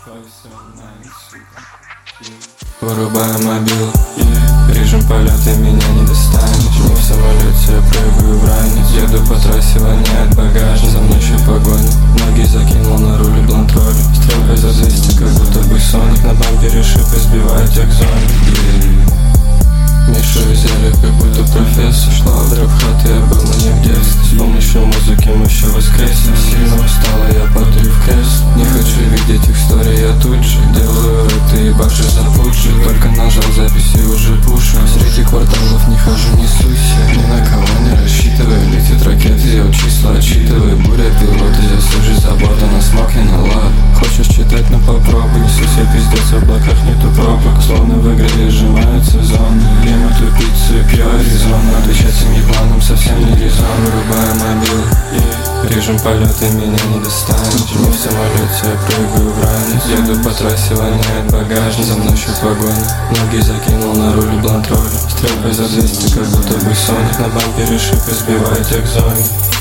Вырубаем мобил, режим полета, меня не достанешь. Не в самолете, я прыгаю в ранец. Еду по трассе, воняет багаж, за мной еще погоня. Ноги закинул на руле блантроль. Стрелкой за 200, как будто бы Соник. На бампере шипы сбивает як зоник. Мишу взяли, как будто профессор. Шла в драп-хат, я был, но не в детстве. С помощью музыки мы еще воскреснем. Сильно устала, я падаю в крест. Не хочу видеть их истории, я тут же делаю рэп, и баши запутши. Только нажал запись и уже пушу. Среди кварталов не хожу, не суйся. Ни на кого не рассчитывай, летит ракеты, я числа отчитываю. Буря пилоты, я слышу забота на смог и на лад. Хочешь читать, но попробуй. Несусь я пиздец, в облаках нету пробок. Словно в игре сжимаются зоны. Ем эту пиццу и пью Аризону. Отвечать семьи планом совсем не резон. Вырубаем мобил, режим полета, меня не достанешь. Не в самолете, я прыгаю в ранец. Еду по трассе, воняет багаж, за мной еще погоня. Ноги закинул на руле блантроль. Стрелкой за 200, как будто бы Соник. На бампере шипы сбивает як зоник.